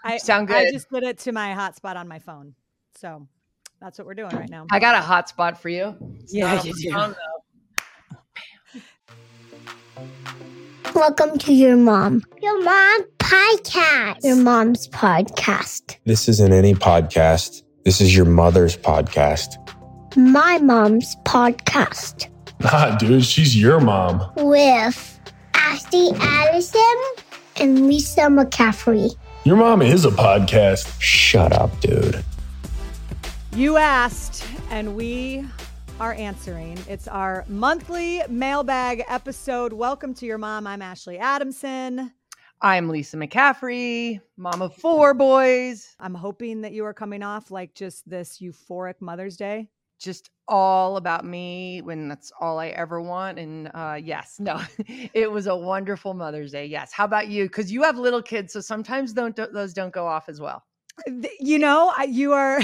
Sound good. I just put it to my hotspot on my phone. So that's what we're doing right now. I got a hotspot for you. Yeah, you do. Welcome to Your Mom. Your Mom Podcast. Your Mom's Podcast. This isn't any podcast. This is your mother's podcast. My Mom's Podcast. Nah, dude, she's your mom. With Ashley Allison and Lisa McCaffrey. Your mom is a podcast. Shut up, dude. You asked, and we are answering. It's our monthly mailbag episode. Welcome to Your Mom. I'm Ashley Adamson. I'm Lisa McCaffrey, mom of 4 boys. I'm hoping that you are coming off like just this euphoric Mother's Day. Just all about me when that's all I ever want. And yes, no, it was a wonderful Mother's Day. Yes. How about you? Because you have little kids, so sometimes those don't go off as well. You know, you are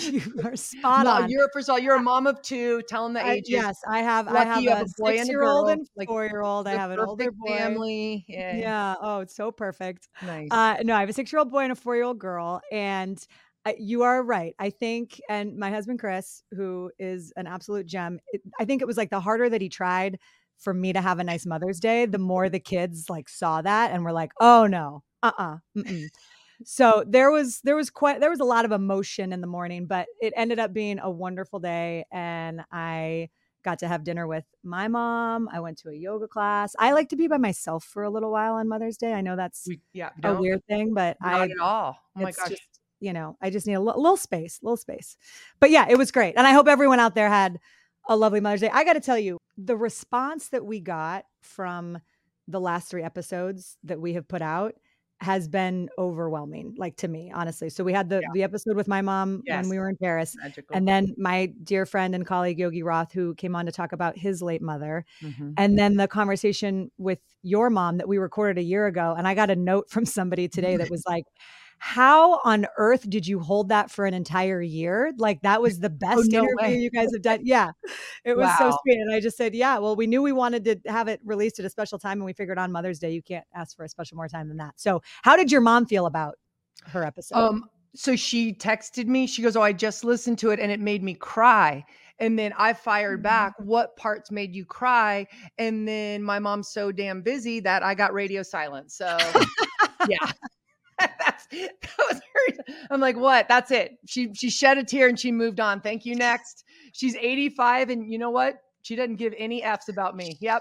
spot on. First of all, you're a mom of 2. Tell them the ages. Yes, I have you have a boy and a 6-year-old girl, and 4-year-old. I have an older boy. Family. Yeah. Oh, it's so perfect. Nice. No, I have a 6-year-old boy and a 4-year-old girl, and you are right. I think, and my husband Chris, who is an absolute gem, I think it was like the harder that he tried for me to have a nice Mother's Day, the more the kids like saw that and were like, "Oh no, mm-mm." So there was a lot of emotion in the morning, but it ended up being a wonderful day, and I got to have dinner with my mom. I went to a yoga class. I like to be by myself for a little while on Mother's Day. I know that's a weird thing, but not at all. Oh my gosh. Just, I just need a little space. But yeah, it was great. And I hope everyone out there had a lovely Mother's Day. I got to tell you, the response that we got from the last 3 episodes that we have put out has been overwhelming, like to me, honestly. So we had the episode with my mom when we were in Paris. Magical. And then my dear friend and colleague, Yogi Roth, who came on to talk about his late mother. Mm-hmm. And then the conversation with your mom that we recorded a year ago. And I got a note from somebody today that was like, how on earth did you hold that for an entire year? Like that was the best interview you guys have done. Yeah, it was so sweet. And I just said, yeah, well, we knew we wanted to have it released at a special time, and we figured on Mother's Day, you can't ask for a special more time than that. So how did your mom feel about her episode? So she texted me, she goes, "Oh, I just listened to it and it made me cry." And then I fired back, "What parts made you cry?" And then my mom's so damn busy that I got radio silence. So yeah. that was her. I'm like, what? That's it. She shed a tear and she moved on. Thank you. Next. She's 85, and you know what? She doesn't give any F's about me. Yep.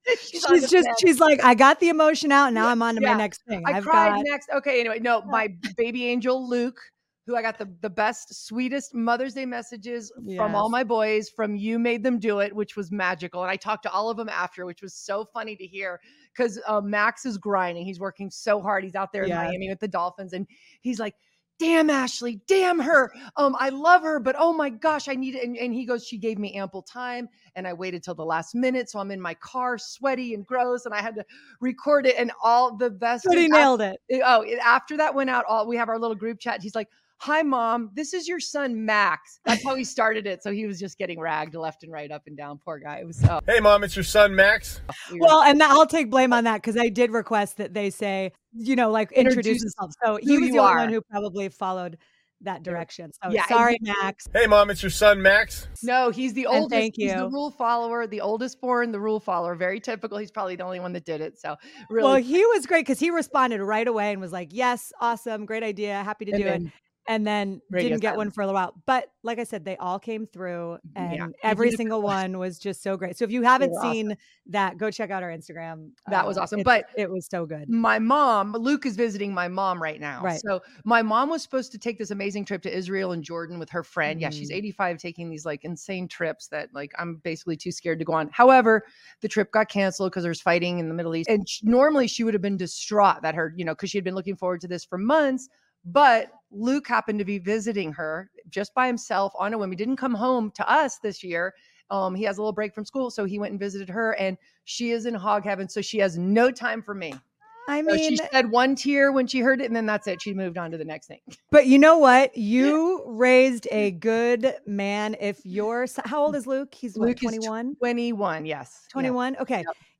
She's like, I got the emotion out. Now I'm on to my next thing. I cried next. Okay. Anyway, no, my baby angel Luke, who I got the best, sweetest Mother's Day messages from all my boys, from You Made Them Do It, which was magical. And I talked to all of them after, which was so funny to hear, because Max is grinding. He's working so hard. He's out there in Miami with the Dolphins. And he's like, "Damn, Ashley, damn her. I love her, but oh my gosh, I need it." And he goes, "She gave me ample time, and I waited till the last minute. So I'm in my car, sweaty and gross, and I had to record it." And all the best. But he nailed it. After that went out, we have our little group chat. He's like, "Hi, Mom. This is your son, Max." That's how he started it. So he was just getting ragged left and right, up and down. Poor guy. It was so. "Hey, Mom, it's your son, Max." Well, and I'll take blame on that, because I did request that they say, like introduce themselves. So he was the only one who probably followed that direction. So sorry, Max. "Hey, Mom, it's your son, Max." No, he's the oldest. Thank you. He's the rule follower, the oldest born, the rule follower. Very typical. He's probably the only one that did it. So really. Well, he was great, because he responded right away and was like, "Yes, awesome, great idea, happy to do it." And then didn't get one for a little while. But like I said, they all came through, and every single one was just so great. So if you haven't seen that, go check out our Instagram. That was awesome. But it was so good. My mom, Luke is visiting my mom right now. Right. So my mom was supposed to take this amazing trip to Israel and Jordan with her friend. Yeah, she's 85, taking these like insane trips that like I'm basically too scared to go on. However, the trip got canceled because there's fighting in the Middle East. And normally she would have been distraught that her, because she had been looking forward to this for months. But Luke happened to be visiting her just by himself on a whim. He didn't come home to us this year. He has a little break from school, so he went and visited her, and she is in hog heaven. So she has no time for me. I mean, she shed one tear when she heard it, and then that's it. She moved on to the next thing. But you know what? You raised a good man. How old is Luke? He's 21? 21, yes. 21? Yeah. Okay. Yep.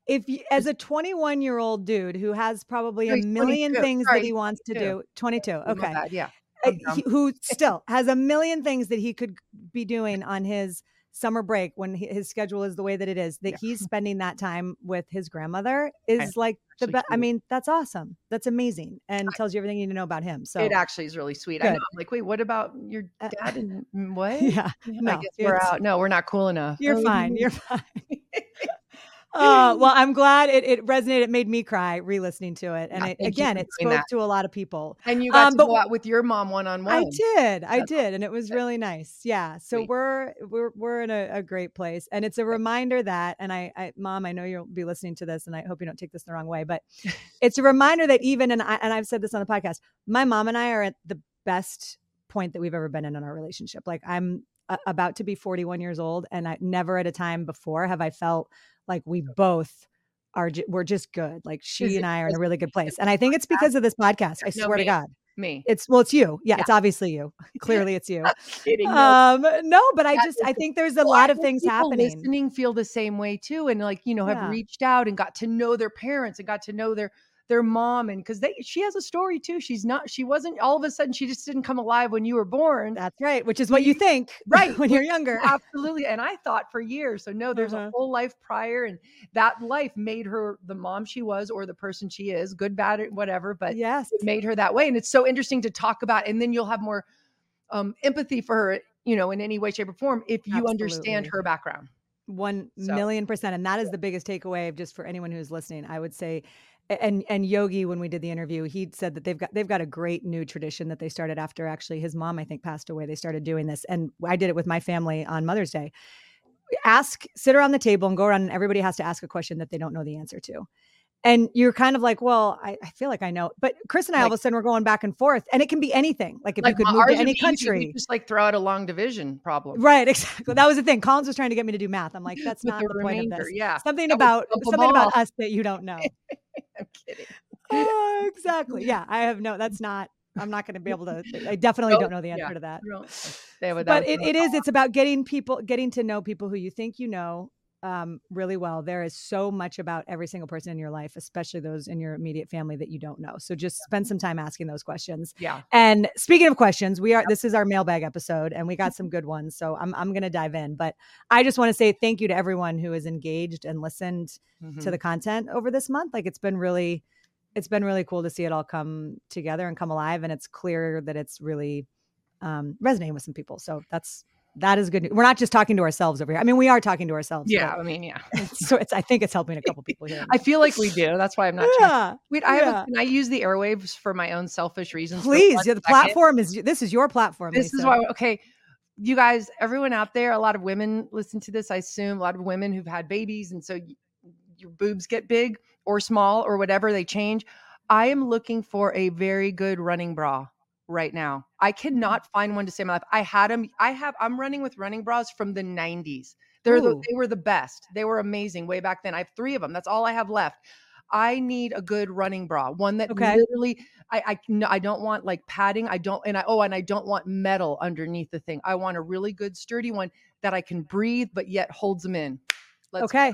if you, as a 21-year-old dude who has probably No, a he's million 22. things Sorry, that he he's wants to 22. do, 22, Oh, my okay. bad. Yeah. I'm dumb. Who still has a million things that he could be doing on his summer break when his schedule is the way that it is, that Yeah. he's spending that time with his grandmother is like the actually best. I cute. mean, that's awesome. That's amazing. And tells you everything you need to know about him. So It actually is really sweet. I know. Good. I'm like, wait, what about your dad and what? yeah, I no, guess we're it's- out. No, we're not cool enough. You're Oh, fine. You're fine. Well, I'm glad it resonated. It made me cry re-listening to it. And Yeah, it, thank you again, for it doing spoke that. to a lot of people. And you got to but go out with your mom one-on-one. I did. That's And it was really nice. Yeah. So Sweet. we're in a great place. And it's a reminder that, and I Mom, I know you'll be listening to this and I hope you don't take this the wrong way, but it's a reminder that even, and I've said this on the podcast, my mom and I are at the best point that we've ever been in our relationship. Like I'm about to be 41 years old and I never at a time before have I felt like we both we're just good. Like she and I are in a really good place. And I think it's because of this podcast. I swear to God. Me. It's you. Yeah, it's obviously you. Clearly it's you. Kidding. No, but I think there's a lot of things people happening. Listening feel the same way too. And like, have Yeah. reached out and got to know their parents and got to know their mom. And because she has a story too. She wasn't all of a sudden, she just didn't come alive when you were born. That's right. Which is what you think Right. when you're younger. Absolutely. And I thought for years. So no, there's a whole life prior, and that life made her the mom she was or the person she is, good, bad, whatever. But yes, it made her that way. And it's so interesting to talk about. And then you'll have more empathy for her, in any way, shape, or form if you understand her background. 1,000,000%. And that is the biggest takeaway just for anyone who's listening. I would say, and Yogi, when we did the interview, he said that they've got a great new tradition that they started after actually his mom, I think, passed away. They started doing this. And I did it with my family on Mother's Day. Sit around the table and go around and everybody has to ask a question that they don't know the answer to. And you're kind of like, well, I feel like I know. But Chris and I all of a sudden we're going back and forth. And it can be anything. Like if you could move to any country. We just like throw out a long division problem. Right, exactly. That was the thing. Collins was trying to get me to do math. I'm like, that's not the point of this. Yeah. Something about us that you don't know. I'm kidding. Oh, exactly. Yeah. I'm not going to be able to, I definitely don't know the answer to that. But it's about getting to know people who you think you know really well. There is so much about every single person in your life, especially those in your immediate family that you don't know. So just spend some time asking those questions. Yeah. And speaking of questions, this is our mailbag episode and we got some good ones. So I'm going to dive in, but I just want to say thank you to everyone who has engaged and listened to the content over this month. Like it's been really cool to see it all come together and come alive. And it's clear that it's really resonating with some people. So that is good. We're not just talking to ourselves over here. I mean, we are talking to ourselves. Yeah. I mean, yeah. So I think it's helping a couple people here. I feel like we do. That's why I'm not. Yeah. Wait, can I use the airwaves for my own selfish reasons? Please. The platform this is your platform. This is why. Okay. You guys, everyone out there, a lot of women listen to this. I assume a lot of women who've had babies. And so your boobs get big or small or whatever, they change. I am looking for a very good running bra right now. I cannot find one to save my life. I had them. I'm running with running bras from the 90s. They were the best. They were amazing way back then. I have 3 of them. That's all I have left. I need a good running bra. One that literally, I don't want like padding. I don't want metal underneath the thing. I want a really good sturdy one that I can breathe, but yet holds them in. Okay.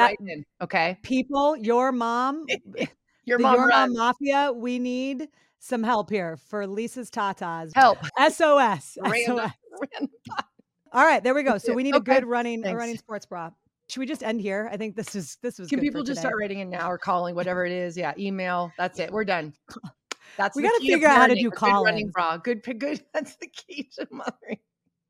Okay. People, your mom, your mom mafia, we need some help here for Lisa's Tatas. Help. SOS. Random. All right, there we go. So we need a good running sports bra. Should we just end here? I think this was Can people just start writing in now or calling, whatever it is? Yeah, email. That's it. We're done. We got to figure out how to do calling. Running bra. Good. That's the key to mothering.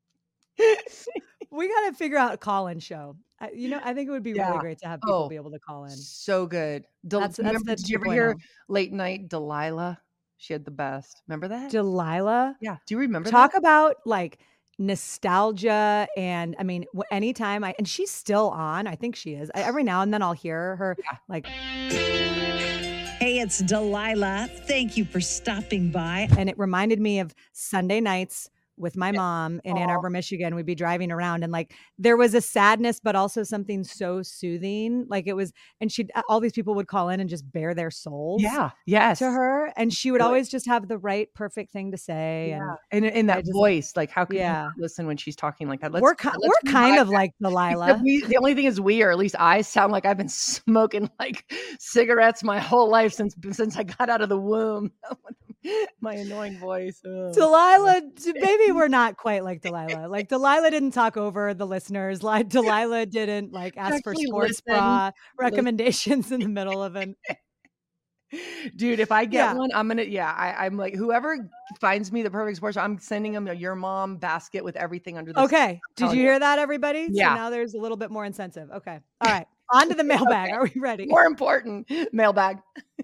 We got to figure out a call-in show. I think it would be really great to have people be able to call in. So good. Did you ever hear Late Night Delilah? She had the best. Remember that? Delilah? Yeah. Do you remember Talk about like nostalgia. And I mean, anytime and she's still on, I think she is. Every now and then I'll hear her like, hey, it's Delilah. Thank you for stopping by. And it reminded me of Sunday nights with my mom in Ann Arbor, Michigan. We'd be driving around and like there was a sadness, but also something so soothing. Like it was, and all these people would call in and just bare their souls Yes. to her. And she would always just have the right, perfect thing to say. Yeah. And in that voice, like how can you not listen when she's talking like that? We're kind of like Delilah. The only thing is or at least I sound like I've been smoking like cigarettes my whole life since I got out of the womb. My annoying voice. Ugh. Delilah, maybe we're not quite like Delilah. Like Delilah didn't talk over the listeners. Like Delilah didn't like ask for sports bra recommendations in the middle of an. Dude, if I get one, I'm gonna. I'm like whoever finds me the perfect sports bra, I'm sending them a Your Mom basket with everything under. Okay, did you hear that, everybody? Yeah. So now there's a little bit more incentive. Okay, all right. On to the mailbag. Are we ready? More important mailbag.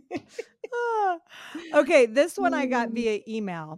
Okay, this one I got via email.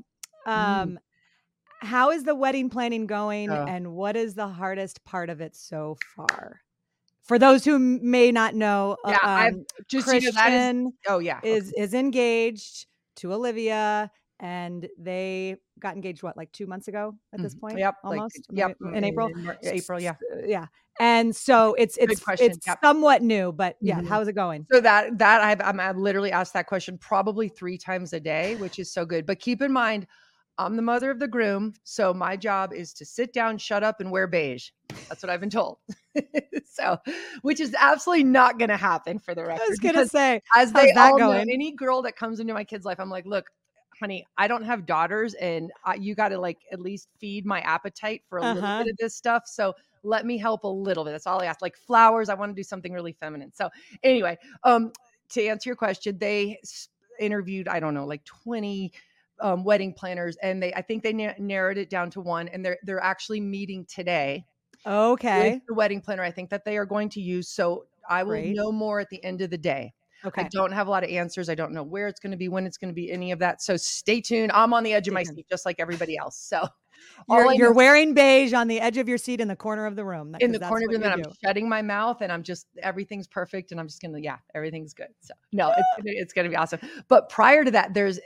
How is the wedding planning going, and what is the hardest part of it so far? For those who may not know, Christian is engaged to Olivia, and they got engaged like 2 months ago at this point. Yep, almost. In April. April, yeah. Yeah. And so it's somewhat new, but how's it going? So that I've literally asked that question probably 3 times a day, which is so good. But keep in mind, I'm the mother of the groom, so my job is to sit down, shut up, and wear beige. That's what I've been told. So, which is absolutely not going to happen for the record. I was going to say, as they all know, any girl that comes into my kid's life, I'm like, look, honey, I don't have daughters, and you got to like at least feed my appetite for a little bit of this stuff. So let me help a little bit. That's all I ask. Like flowers, I want to do something really feminine. So anyway, to answer your question, they interviewed, I don't know, like 20 wedding planners, and I think they narrowed it down to one, and they're actually meeting today. Okay. With the wedding planner I think that they are going to use. So I will know more at the end of the day. Okay. I don't have a lot of answers. I don't know where it's going to be, when it's going to be, any of that. So stay tuned. I'm on the edge of my seat, just like everybody else. So you're wearing beige on the edge of your seat in the corner of the room. In the corner of the room, I'm shutting my mouth, and I'm just, everything's perfect. And I'm just going to, everything's good. So no, it's going to be awesome. But prior to that, there's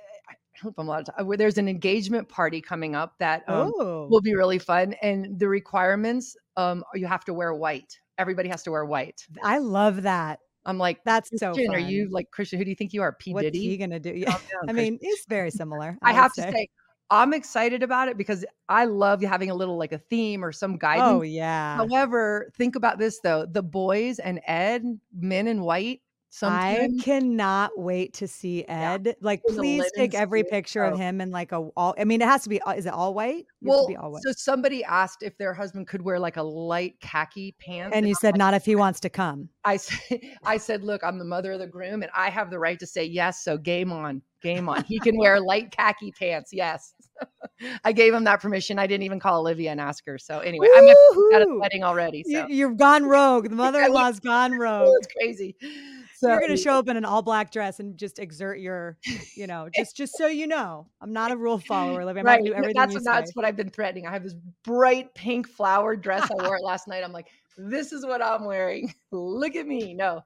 an engagement party coming up that will be really fun. And the requirements, you have to wear white. Everybody has to wear white. I love that. I'm like, that's so fun. Are you like Christian? Who do you think you are? P. What's Diddy? he gonna do? Yeah, I mean, it's very similar. I have to say, I'm excited about it because I love having a little like a theme or some guidance. Oh yeah. However, think about this though: the boys and Ed, men in white. Sometimes. I cannot wait to see Ed. Yeah. Like, please take every picture of him in like it has to be, is it all white? Well, so somebody asked if their husband could wear like a light khaki pants. And you said, not if he wants to come. I said, look, I'm the mother of the groom and I have the right to say yes. So game on. He can wear light khaki pants. Yes. I gave him that permission. I didn't even call Olivia and ask her. So anyway, I'm at a wedding already. So. You've gone rogue. The mother-in-law's gone rogue. It's crazy. So you're going to show up in an all black dress and just exert your, just so you know, I'm not a rule follower. Olivia. I'm not going to do everything that's what I've been threatening. I have this bright pink flower dress. I wore it last night. I'm like, this is what I'm wearing. Look at me. No,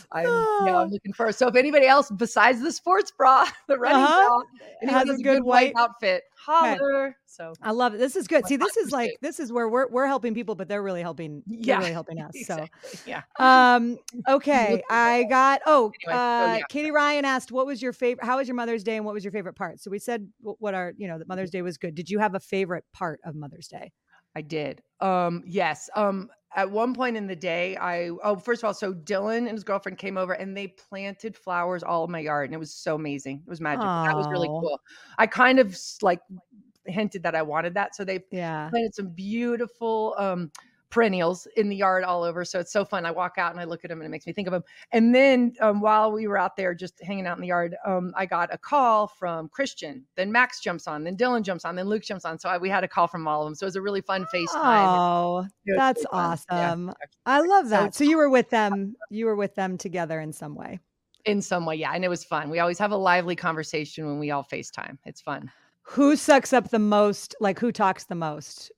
I'm looking for. So if anybody else besides the sports bra, the running bra, and has a good white outfit, holler. Okay. So I love it. This is good. See, this is where we're helping people, but they're really helping. They're really helping us. Exactly. So yeah. Okay. I got. Katie Ryan asked, "What was your favorite? How was your Mother's Day, and what was your favorite part?" So we said that Mother's Day was good. Did you have a favorite part of Mother's Day? I did. Yes. At one point in the day, first of all, so Dylan and his girlfriend came over and they planted flowers all in my yard, and it was so amazing. It was magical. That was really cool. I kind of like hinted that I wanted that. So they planted some beautiful, perennials in the yard all over. So it's so fun. I walk out and I look at them and it makes me think of them. And then while we were out there just hanging out in the yard, I got a call from Christian. Then Max jumps on. Then Dylan jumps on. Then Luke jumps on. So we had a call from all of them. So it was a really fun FaceTime. Oh, that's really awesome. Yeah. I love that. So you were with them. You were with them together in some way. In some way, yeah. And it was fun. We always have a lively conversation when we all FaceTime. It's fun. Who sucks up the most? Like, who talks the most?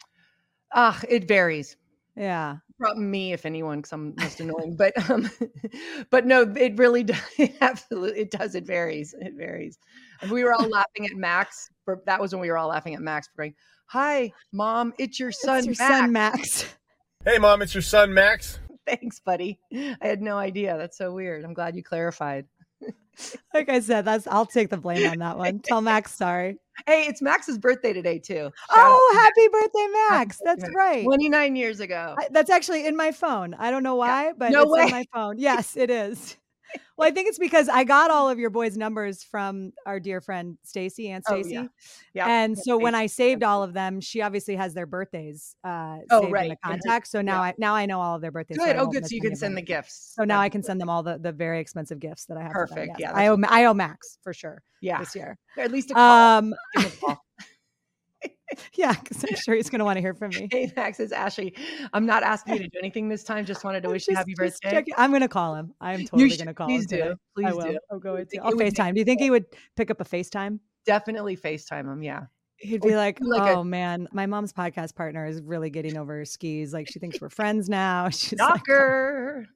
It varies. Yeah. Probably me, if anyone, because I'm most annoying. But no, it really does. Absolutely, it does. It varies. And we were all laughing at Max. That was when we were all laughing at Max for going, Hi, Mom. It's your son, It's your Max. son, Max. Hey, Mom, it's your son, Max. Thanks, buddy. I had no idea. That's so weird. I'm glad you clarified. Like I said, I'll take the blame on that one. Tell Max sorry. Hey, it's Max's birthday today, too. Happy birthday, Max. That's birthday. right. 29 years ago. That's actually in my phone. I don't know why, but No it's way. in my phone. Yes, it is. Well, I think it's because I got all of your boys' numbers from our dear friend Stacy, Aunt Stacy. Oh, yeah. And so when I saved all of them, she obviously has their birthdays saved in the contact. So now I know all of their birthdays. Good. So Good. So you can send the gifts. So now I can send them all the very expensive gifts that I have. Perfect. Yes. Yeah. I owe Max for sure. Yeah. This year. At least a call. Give him a call. Yeah, because I'm sure he's going to want to hear from me. Hey, Max, it's Ashley. I'm not asking you to do anything this time. Just wanted to wish you happy birthday. I'm going to call him. I'm totally going to call him. Please do. I will. I'll go into. I'll FaceTime. Do you think he would pick up a FaceTime? Definitely FaceTime him. Yeah. He'd be like, oh man, my mom's podcast partner is really getting over her skis. Like she thinks we're friends now. She's Knocker.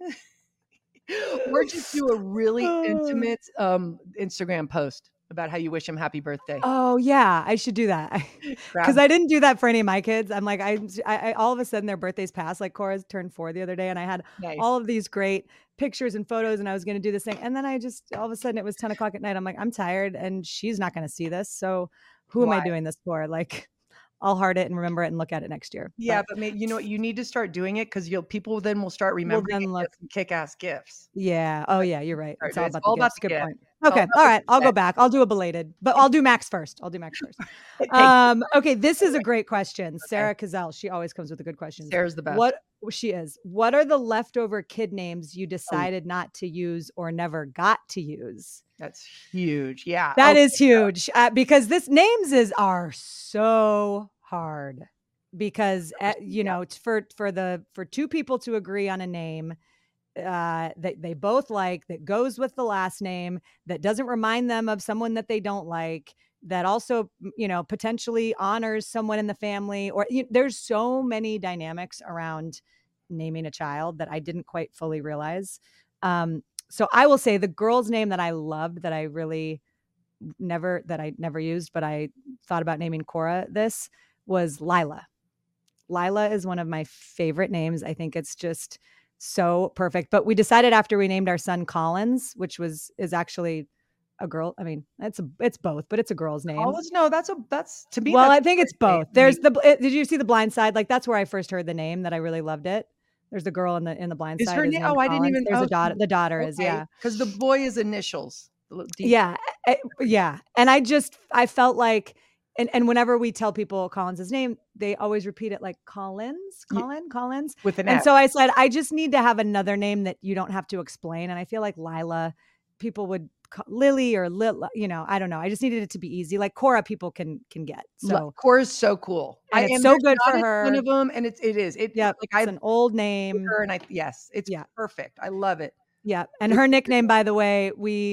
Or just do a really intimate Instagram post about how you wish him happy birthday. Oh yeah, I should do that because I didn't do that for any of my kids. I'm like, I all of a sudden their birthdays passed. Like Cora's turned 4 the other day, and I had all of these great pictures and photos, and I was going to do this thing, and then I just all of a sudden it was 10 o'clock at night. I'm like, I'm tired, and she's not going to see this, so who am I doing this for? Like, I'll heart it and remember it and look at it next year. Yeah, but maybe, you know what, you need to start doing it because people then will start remembering kick-ass gifts. Yeah. Oh yeah, you're right. It's all about the gifts. Good point. It's okay. All right. I'll go back. I'll do a belated, but I'll do Max first. Okay. This is a great question. Sarah Cazell. She always comes with a good question. Sarah's the best. What are the leftover kid names you decided not to use or never got to use? That's huge. Yeah. That is huge because names are so hard because for two people to agree on a name that they both like, that goes with the last name, that doesn't remind them of someone that they don't like, that also, potentially honors someone in the family, or there's so many dynamics around naming a child that I didn't quite fully realize. So I will say the girl's name that I loved, that I really never used, but I thought about naming Cora this, was Lila. Lila is one of my favorite names. I think it's just so perfect. But we decided after we named our son Collins, which is actually a girl. I mean, it's both, but it's a girl's name. Collins? No, that's to me. Well, I think it's both. There's did you see The Blind Side? Like that's where I first heard the name that I really loved it. There's the girl in the Blind Side. Is her name? Oh, I didn't even. There's a daughter. The daughter is because the boy is initials. Yeah. And I felt like, and whenever we tell people Collins' name, they always repeat it like Collins with an S. And so I said, I just need to have another name that you don't have to explain. And I feel like Lila, people would call Lily or I don't know. I just needed it to be easy. Like Cora, people can get. So Cora's so cool. And it's so good for her. One of them, and it is. Yeah, it's an old name. It's perfect. I love it. Yeah. And her nickname, by the way,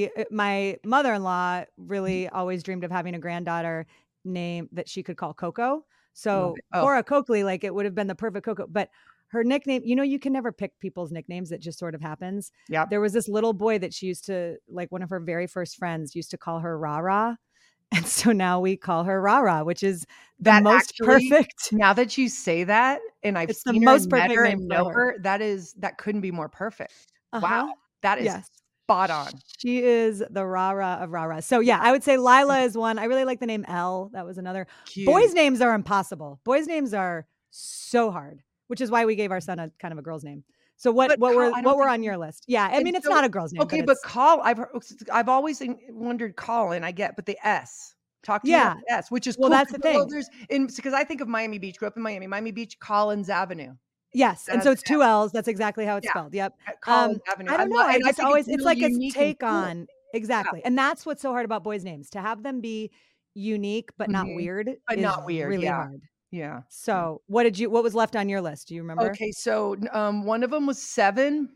my mother-in-law really always dreamed of having a granddaughter name that she could call Coco. So Cora Coakley, like it would have been the perfect Coco. But her nickname, you can never pick people's nicknames. It just sort of happens. Yeah. There was this little boy that she used to, like one of her very first friends used to call her Rara. And so now we call her Rara, which is the most perfect. Now that you say that, and I've seen the most perfect name and know her, that couldn't be more perfect. Wow. That is spot on. She is the Rara of Rara. So yeah, I would say Lila is one. I really like the name Elle. That was another. Cute. Boys' names are impossible. Boys' names are so hard, which is why we gave our son a kind of a girl's name. So what were on your list? Yeah, I mean it's not a girl's name. Okay, but I've always wondered Colin. I get, but the S. Talk to me about the S, which is cool. That's the thing. Because I think of Miami Beach. Grew up in Miami Beach, Collins Avenue. Yes, and so it's 2 L's. That's exactly how it's spelled. Yep. Collins Avenue. I don't know. It's like a take on. Exactly. And that's what's so hard about boys' names. To have them be unique but not weird really hard. Yeah. So what was left on your list? Do you remember? Okay, so one of them was 7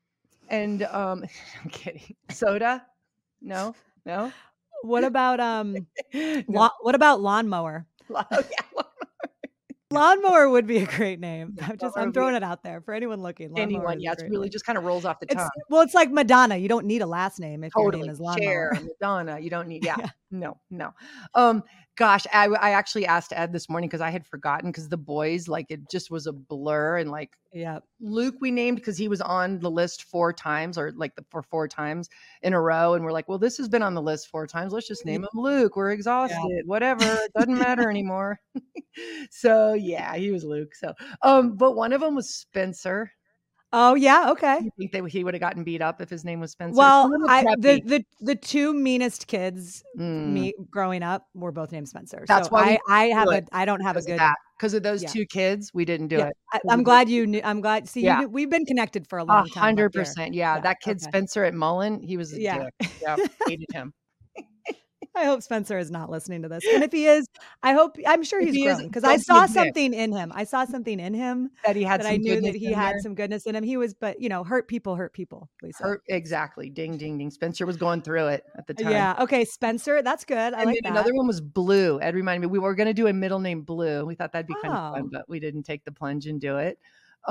and I'm kidding. Soda? No. What about what about lawnmower? Oh, yeah. Lawnmower would be a great name. Yeah, I'm lawnmower throwing it out there for anyone looking. Lawnmower anyone. is Yeah, a it's great really name. just kind of rolls off the tongue. It's like Madonna. You don't need a last name if your name Totally. is Lawnmower. Cher, Madonna. You don't need, yeah. Yeah. No. Gosh, I actually asked Ed this morning because I had forgotten because the boys, like, it just was a blur. And like Yeah. Luke, we named because he was on the list 4 times or like for 4 times in a row. And we're like, well, this has been on the list 4 times. Let's just name him Luke. We're exhausted. Whatever. It doesn't matter anymore. So yeah, he was Luke. So, but one of them was Spencer. Oh yeah. Okay. You think that he would have gotten beat up if his name was Spencer? Well, It's a little preppy. the 2 meanest kids Mm. me growing up were both named Spencer. That's so why I don't have a good. because of those Yeah. 2 kids. We didn't do Yeah, it. I'm glad you knew. I'm glad. See, Yeah. we've been connected for a long time. up here. 100%. Yeah, that kid okay. Spencer at Mullen, he was a Yeah. dick. Yeah, hated him. I hope Spencer is not listening to this. And if he is, I'm sure If he's he is, grown because don't I be a saw dick. something in him. I saw something in him That he had that some I knew goodness that he in had there. some goodness in him. He was, but hurt people, Lisa. Hurt, exactly. Ding, ding, ding. Spencer was going through it at the time. Yeah. Okay. Spencer. That's good. I And like then that. another one was Blue. Ed reminded me we were going to do a middle name Blue. We thought that'd be kind of fun, Oh. but we didn't take the plunge and do it.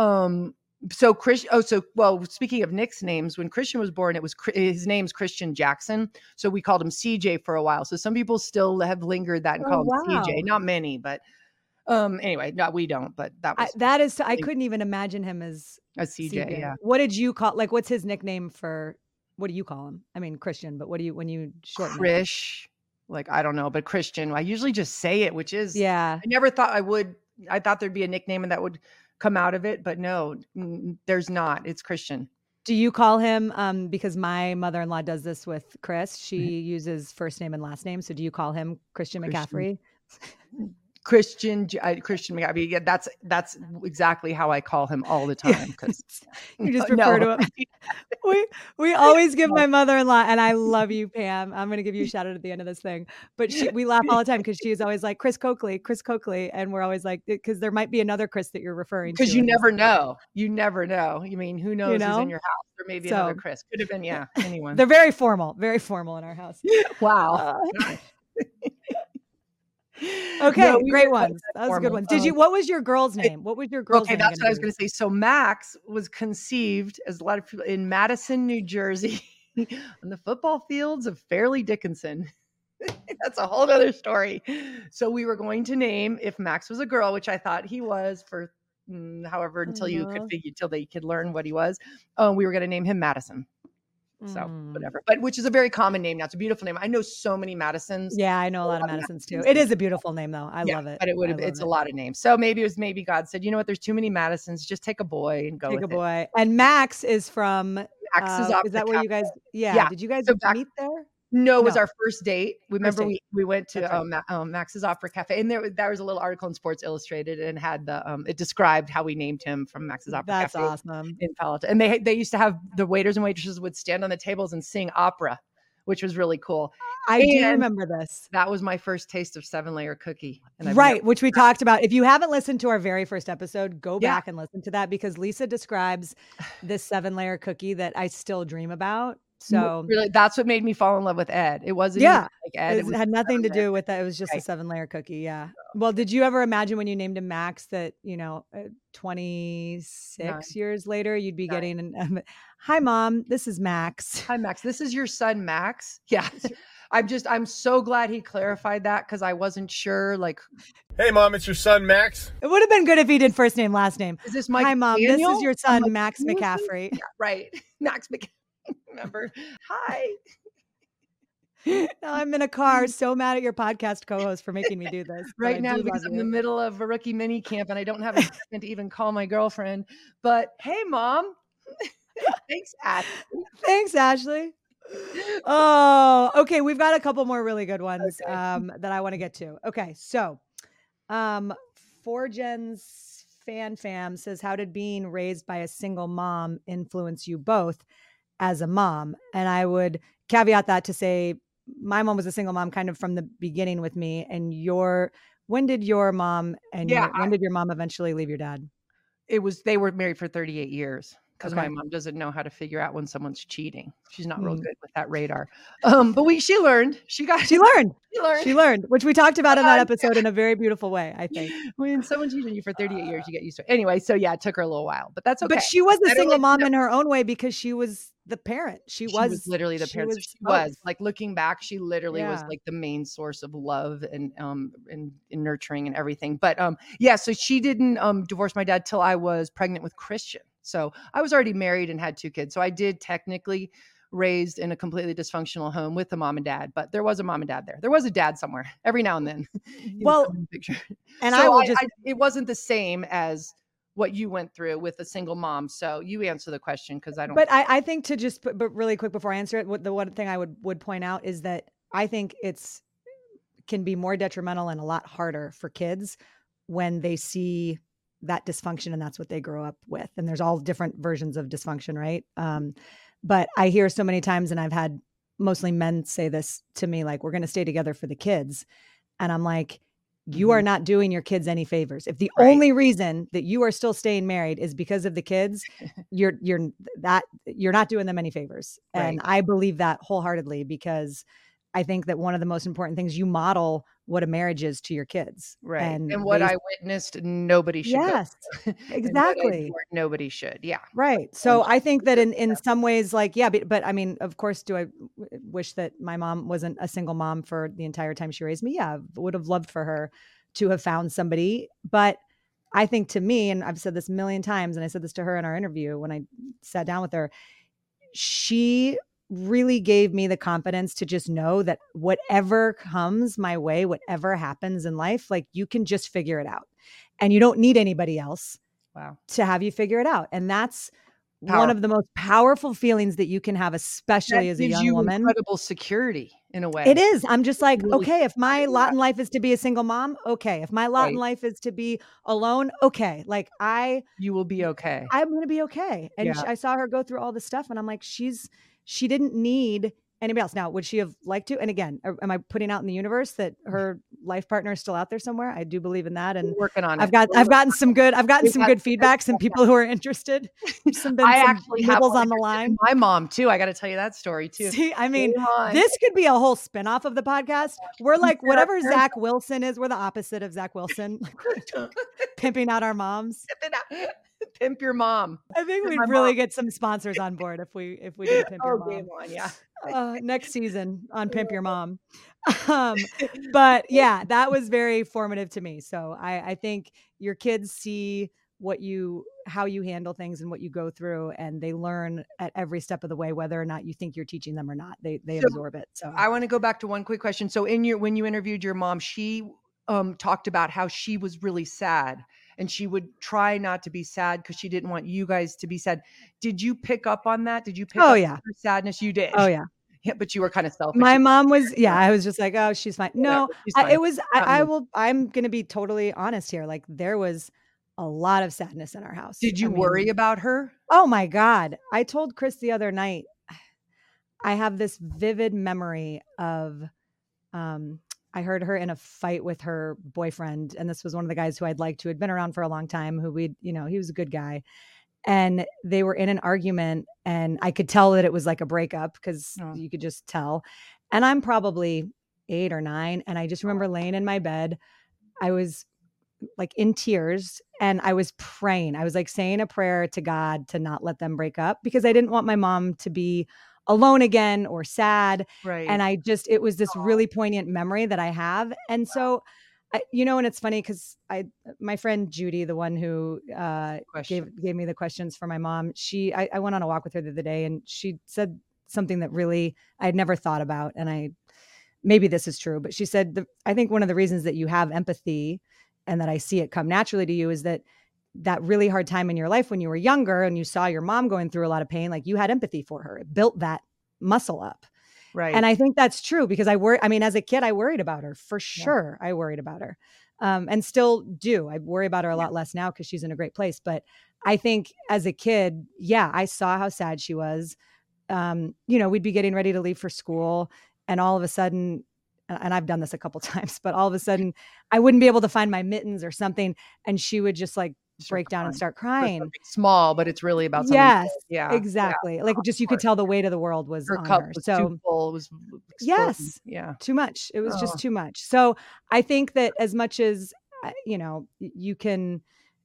Speaking of Nick's names, when Christian was born, his name's Christian Jackson. So we called him CJ for a while. So some people still have lingered that and call him CJ. Not many, but anyway, no, we don't, but that was I couldn't even imagine him as a CJ. Yeah. What did you call, like, what's his nickname for, what do you call him? I mean, Christian, but when you shorten it? Krish, like, I don't know, but Christian, I usually just say it, which is, Yeah. I never thought I would. I thought there'd be a nickname and that would come out of it, but no, there's not. It's Christian. Do you call him, because my mother-in-law does this with Chris, she uses first name and last name. So do you call him Christian McCaffrey? Christian McCaffrey. Yeah, that's exactly how I call him all the time. Because you just refer to him. We always give my mother-in-law, and I love you, Pam. I'm going to give you a shout out at the end of this thing. But we laugh all the time because she's always like Chris Coakley, and we're always like, because there might be another Chris that you're referring to. Because you never know. You never know. You mean, who knows who's in your house? Or maybe another Chris. Could have been, anyone. They're very formal in our house. Wow. Okay, No, great ones. That was a good one. What was your girl's name? What was your girl's name? Okay, that's what I was going to say. So Max was conceived, as a lot of people, in Madison, New Jersey, on the football fields of Fairleigh Dickinson. That's a whole other story. So we were going to name, if Max was a girl, which I thought he was for however, until they could learn what he was. We were going to name him Madison. So whatever, but which is a very common name now. It's a beautiful name. I know so many Madisons. Yeah, I know a lot of Madisons too. It is a beautiful name though. I love it. But it's a lot of names. So maybe God said, you know what? There's too many Madisons. Just take a boy and go with it. And Max is from. Max is that where you guys? Yeah. Did you guys meet there? No, it was our first date. Remember, we went to Max's Opera Cafe, and there was a little article in Sports Illustrated, and had it described how we named him from Max's Opera Cafe. That's awesome. In Palo Alto. And they used to have the waiters and waitresses would stand on the tables and sing opera, which was really cool. I do remember this. That was my first taste of 7-layer cookie. Which we talked about. If you haven't listened to our very first episode, go back and listen to that, because Lisa describes this 7-layer cookie that I still dream about. So really, that's what made me fall in love with Ed. It wasn't like Ed. It had nothing to do with that. It was just a 7-layer cookie. Yeah. Well, did you ever imagine when you named him Max that, 26 years later, you'd be getting hi, Mom, this is Max. Hi, Max. This is your son, Max. Yeah. I'm so glad he clarified that, because I wasn't sure. Like, hey, Mom, it's your son, Max. It would have been good if he did first name, last name. Is this Mike? Hi, Mom, Daniel? this is your son, Max McCaffrey. Yeah, right. Max McCaffrey. Remember? Hi. Now I'm in a car, so mad at your podcast co-host for making me do this. Right now, because I'm in the middle of a rookie mini camp and I don't have a second to even call my girlfriend. But hey, Mom. Thanks, Ashley. Thanks, Ashley. Oh, okay. We've got a couple more really good ones that I want to get to. Okay, so 4Gens fam says, how did being raised by a single mom influence you both as a mom? And I would caveat that to say my mom was a single mom kind of from the beginning with me. And when did your mom eventually leave your dad? They were married for 38 years. because Okay. my mom doesn't know how to figure out when someone's cheating. She's not real Mm. good with that radar. But she learned. She learned, which we talked about in that episode in a very beautiful way, I think. When someone's cheating you for 38 years, you get used to it. Anyway, so yeah, it took her a little while, but that's okay. But she was a Better single late than mom never. in her own way because she was the parent. She was literally the parent. So she both. was like, looking back, she literally was Yeah. like the main source of love and nurturing and everything. But yeah, so she didn't divorce my dad till I was pregnant with Christian. So I was already married and had 2 kids. So I did technically raised in a completely dysfunctional home with a mom and dad, but there was a mom and dad there. There was a dad somewhere every now and then. He would come in the picture. And So I will just it wasn't the same as what you went through with a single mom. So you answer the question because I don't. But I think to just put, but really quick before I answer it, the one thing I would point out is that I think can be more detrimental and a lot harder for kids when they see that dysfunction and that's what they grow up with. And there's all different versions of dysfunction, right? But I hear so many times, and I've had mostly men say this to me, like, we're going to stay together for the kids. And I'm like, you are not doing your kids any favors. If the only reason that you are still staying married is because of the kids, you're not doing them any favors. Right. And I believe that wholeheartedly because I think that one of the most important things, you model what a marriage is to your kids. Right. And what I witnessed, nobody should. Yes, go. exactly. Nobody should. Yeah. Right. So I think that in some ways, like, yeah, but I mean, of course, do I wish that my mom wasn't a single mom for the entire time she raised me? Yeah, would have loved for her to have found somebody. But I think to me, and I've said this a million times, and I said this to her in our interview when I sat down with her, she really gave me the confidence to just know that whatever comes my way, whatever happens in life, like, you can just figure it out and you don't need anybody else to have you figure it out. And that's one of the most powerful feelings that you can have, especially as a young woman. Incredible security in a way. It is. I'm just like, Really okay, if my lot in life is to be a single mom, okay. If my lot in life is to be alone, okay. Like you will be okay. I'm going to be okay. And I saw her go through all this stuff and I'm like, she didn't need anybody else. Now, would she have liked to? And again, am I putting out in the universe that her life partner is still out there somewhere? I do believe in that. And we're working on it. I've gotten some good feedback, some people who are interested. I actually have on the line. My mom too. I got to tell you that story too. See, I mean, this could be a whole spinoff of the podcast. We're like, whatever Zach Wilson is, we're the opposite of Zach Wilson. Pimping out our moms. Pimp your mom. I think we'd really get some sponsors on board if we did Pimp Your Mom. Game on, yeah. Next season on Pimp Your Mom. But yeah, that was very formative to me. So I think your kids see how you handle things and what you go through, and they learn at every step of the way, whether or not you think you're teaching them or not. They absorb it. So I want to go back to one quick question. So when you interviewed your mom, she talked about how she was really sad. And she would try not to be sad because she didn't want you guys to be sad. Did you pick up on that? Did you pick up on her sadness? You did. Oh yeah. Yeah, but you were kind of selfish. My mom was, I was just like, oh, she's fine. No, it was, I'm going to be totally honest here. Like, there was a lot of sadness in our house. Did you worry about her? Oh my God. I told Chris the other night, I have this vivid memory of, I heard her in a fight with her boyfriend. And this was one of the guys who I'd liked, who had been around for a long time, he was a good guy. And they were in an argument and I could tell that it was like a breakup because you could just tell. And I'm probably 8 or 9. And I just remember laying in my bed. I was like in tears and I was praying. I was like saying a prayer to God to not let them break up because I didn't want my mom to be alone again or sad. Right. And it was this really poignant memory that I have. And so, and it's funny because my friend Judy, the one who gave me the questions for my mom, I went on a walk with her the other day and she said something that really I had never thought about. And maybe this is true, but she said, I think one of the reasons that you have empathy and that I see it come naturally to you is that really hard time in your life when you were younger and you saw your mom going through a lot of pain, like you had empathy for her. It built that muscle up. Right. And I think that's true because as a kid, I worried about her for sure. I worried about her and still do. I worry about her a lot less now because she's in a great place. But I think as a kid, I saw how sad she was. We'd be getting ready to leave for school and all of a sudden, and I've done this a couple times, but all of a sudden I wouldn't be able to find my mittens or something. And she would just like break down and start crying. Small, but it's really about something. Yes, big. Yeah, exactly. yeah. Like just you could tell the weight of the world was Her on cup her. was So too full. It was yes, yeah, too much. It was just Oh. too much. So I think that as much as you know, you can.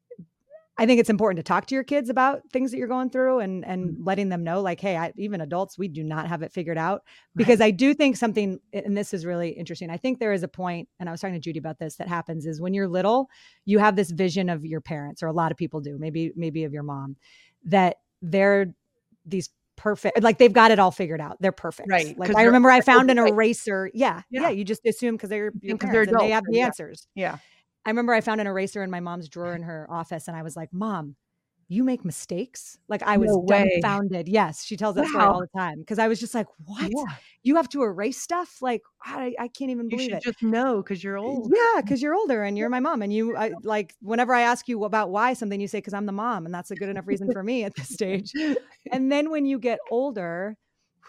I think it's important to talk to your kids about things that you're going through and letting them know, like, hey, even adults, we do not have it figured out. Because I do think something, and this is really interesting. I think there is a point, and I was talking to Judy about this, that happens is when you're little, you have this vision of your parents, or a lot of people do, maybe of your mom, that they're these perfect, like they've got it all figured out. They're perfect. Right. Like I remember I found an eraser. Yeah. You just assume because they're your parents and they have the answers. Yeah. I remember I found an eraser in my mom's drawer in her office, and I was like, Mom, you make mistakes? Like I was dumbfounded. Yes. She tells that story all the time. Cause I was just like, what? Yeah. You have to erase stuff? Like, I can't even believe it. You should just know because you're old. Yeah. Cause you're older and you're my mom. And like, whenever I ask you about why something, you say, cause I'm the mom. And that's a good enough reason for me at this stage. And then when you get older,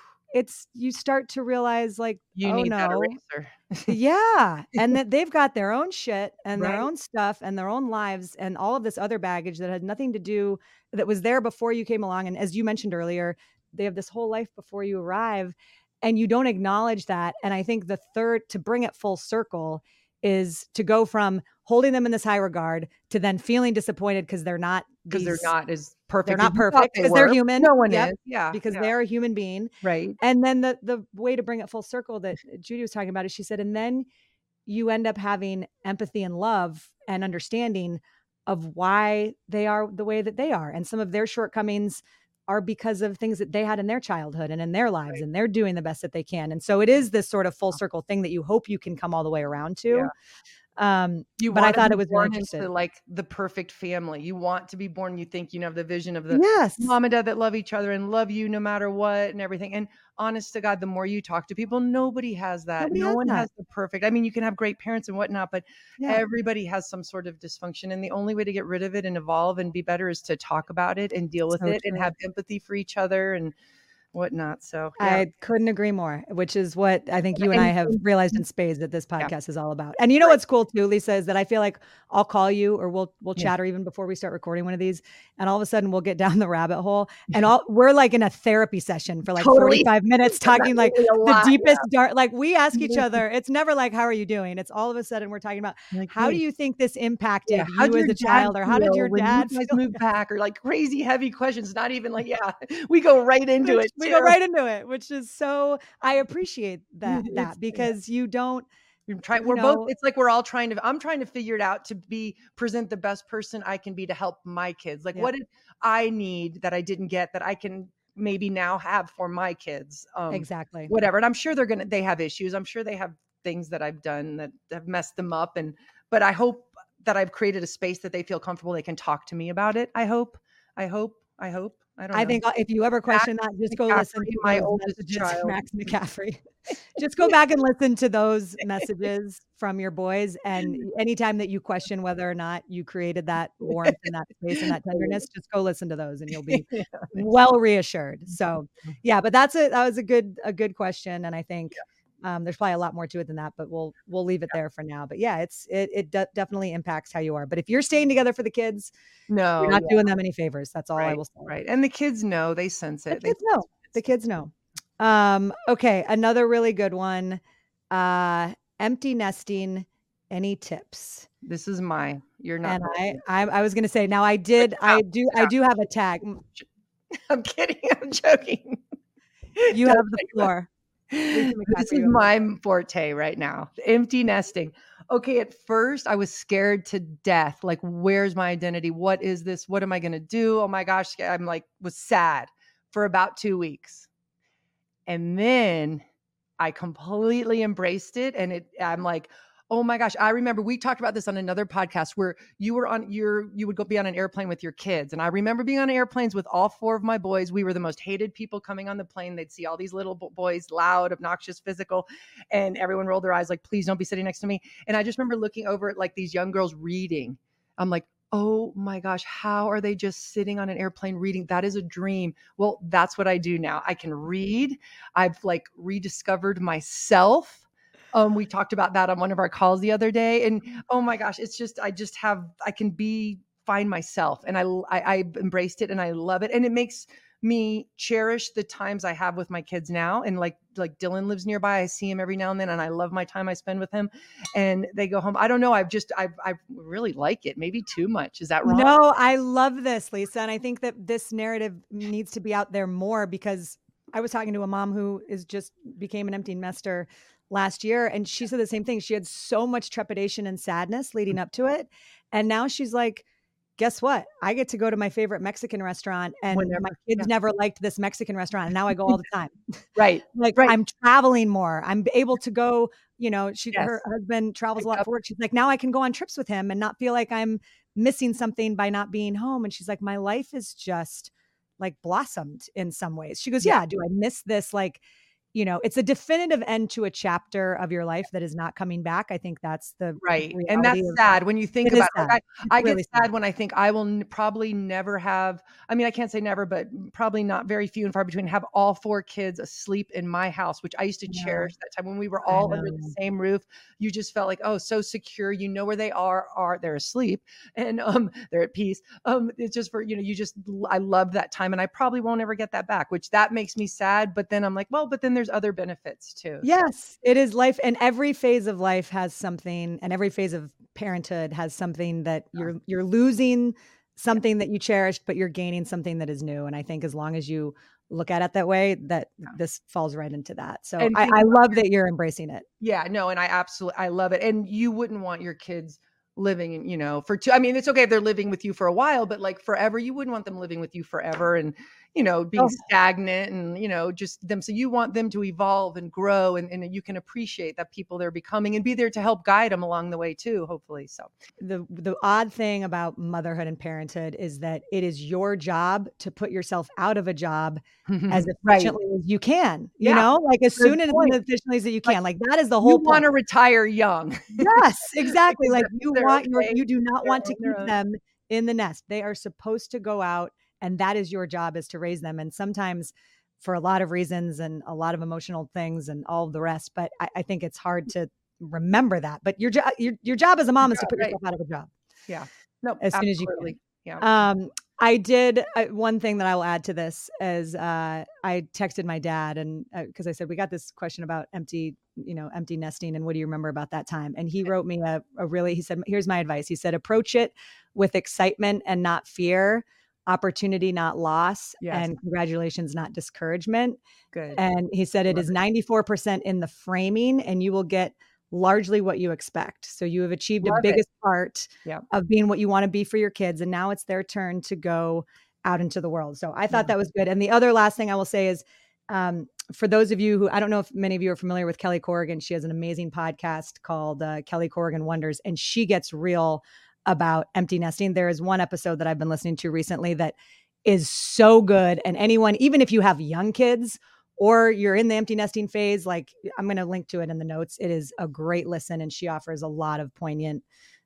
you start to realize like, you need that eraser. Yeah. And that they've got their own shit and their own stuff and their own lives and all of this other baggage that had nothing to do, that was there before you came along. And as you mentioned earlier, they have this whole life before you arrive and you don't acknowledge that. And I think the third, to bring it full circle, is to go from holding them in this high regard to then feeling disappointed because they're not as perfect. They're not perfect because they're human. No one is. Yeah. Because they're a human being. Right. And then the way to bring it full circle that Judy was talking about is she said, and then you end up having empathy and love and understanding of why they are the way that they are. And some of their shortcomings are because of things that they had in their childhood and in their lives, and they're doing the best that they can. And so it is this sort of full circle thing that you hope you can come all the way around to. Yeah. But I thought it was really interesting. Like the perfect family. You want to be born. You think you have the vision of the mom and dad that love each other and love you no matter what and everything. And honest to God, the more you talk to people, nobody has that. No one has the perfect. I mean, you can have great parents and whatnot, but everybody has some sort of dysfunction. And the only way to get rid of it and evolve and be better is to talk about it and deal with it and have empathy for each other and whatnot. So I couldn't agree more, which is what I think you and I have realized in spades that this podcast is all about. And you know what's cool too, Lisa, is that I feel like I'll call you or we'll chat, or even before we start recording one of these, and all of a sudden we'll get down the rabbit hole and we're like in a therapy session for like 45 minutes talking like the deepest dark, like we ask each other, it's never like, how are you doing? It's all of a sudden we're talking about like, how do you think this impacted you as a child, or how did your dad move back, or like crazy heavy questions, not even like, we go right into it. We go right into it, which is so, I appreciate that because you don't both, it's like we're all I'm trying to figure it out to present the best person I can be to help my kids. Like what did I need that I didn't get that I can maybe now have for my kids? Exactly. Whatever. And I'm sure they have issues. I'm sure they have things that I've done that have messed them up. But I hope that I've created a space that they feel comfortable. They can talk to me about it. I hope. I think if you ever question that, just go listen to my oldest child, Max McCaffrey. Just go back and listen to those messages from your boys. And anytime that you question whether or not you created that warmth and that space and that tenderness, just go listen to those and you'll be well reassured. So but that was a good question. And I think there's probably a lot more to it than that, but we'll leave it there for now. But it definitely impacts how you are. But if you're staying together for the kids, you're not doing them any favors. That's all I will say. Right. And the kids know, they sense it. The kids know. Okay. Another really good one. Empty nesting. Any tips? This is you're not. And I was going to say, now I do have a tag. I'm kidding. I'm joking. You have the floor. This is my forte right now. Empty nesting. Okay. At first I was scared to death. Like, where's my identity? What is this? What am I going to do? Oh my gosh. I'm was sad for about 2 weeks. And then I completely embraced it. And I'm like, oh my gosh. I remember we talked about this on another podcast where you would go be on an airplane with your kids. And I remember being on airplanes with all 4 of my boys. We were the most hated people coming on the plane. They'd see all these little boys, loud, obnoxious, physical, and everyone rolled their eyes like, please don't be sitting next to me. And I just remember looking over at like these young girls reading. I'm like, oh my gosh, how are they just sitting on an airplane reading? That is a dream. Well, that's what I do now. I can read. I've like rediscovered myself. We talked about that on one of our calls the other day. And oh my gosh, it's just, I can be find myself, and I've embraced it and I love it. And it makes me cherish the times I have with my kids now. And like Dylan lives nearby. I see him every now and then, and I love my time I spend with him, and they go home. I don't know. I really like it. Maybe too much. Is that wrong? No, I love this, Lisa. And I think that this narrative needs to be out there more, because I was talking to a mom who became an empty nester last year. And she said the same thing. She had so much trepidation and sadness leading up to it. And now she's like, guess what? I get to go to my favorite Mexican restaurant, and my kids never liked this Mexican restaurant. And now I go all the time. Right. I'm traveling more. I'm able to go, her husband travels a lot for work. She's like, now I can go on trips with him and not feel like I'm missing something by not being home. And she's like, my life is just like blossomed in some ways. She goes, yeah, do I miss this? Like, it's a definitive end to a chapter of your life that is not coming back. I think that's the right. And that's sad when you think about it. I get sad when I think I will probably never have, I mean, I can't say never, but probably not very few and far between, have all 4 kids asleep in my house, which I used to cherish that time when we were all under the same roof. You just felt like, oh, so secure. You know where they are they're asleep, and they're at peace. It's just for, I love that time, and I probably won't ever get that back, which that makes me sad. But then I'm like, well, but then there's other benefits too. Yes, it is life, and every phase of life has something, and every phase of parenthood has something that you're losing something that you cherished, but you're gaining something that is new. And I think as long as you look at it that way, that this falls right into that. So I love that you're embracing it. Yeah, no, and I love it. And you wouldn't want your kids living in, for two. I mean, it's okay if they're living with you for a while, but like forever, you wouldn't want them living with you forever and, being stagnant and, just them. So you want them to evolve and grow, and you can appreciate that people they're becoming and be there to help guide them along the way too, hopefully. So the odd thing about motherhood and parenthood is that it is your job to put yourself out of a job as efficiently as you can, like as soon as efficiently as you can. Like that is the whole point. You want to retire young. Yes, exactly. Like you do not want to keep them in the nest. They are supposed to go out, and that is your job, is to raise them. And sometimes for a lot of reasons and a lot of emotional things and all of the rest, but I think it's hard to remember that. But your job as a mom is to put yourself out of a job. Yeah. No, as soon as you can. Yeah. I did one thing that I will add to this is I texted my dad, and because I said, we got this question about empty nesting, and what do you remember about that time? And he wrote me he said, here's my advice. He said, approach it with excitement and not fear, opportunity, not loss, and congratulations, not discouragement. Good. And he said, it is 94% in the framing, and you will get largely what you expect. So you have achieved the biggest part of being what you want to be for your kids. And now it's their turn to go out into the world. So I thought that was good. And the other last thing I will say is, for those of you who, I don't know if many of you are familiar with Kelly Corrigan. She has an amazing podcast called Kelly Corrigan Wonders, and she gets real about empty nesting. There is one episode that I've been listening to recently that is so good. And anyone, even if you have young kids or you're in the empty nesting phase, like I'm going to link to it in the notes. It is a great listen. And she offers a lot of poignant,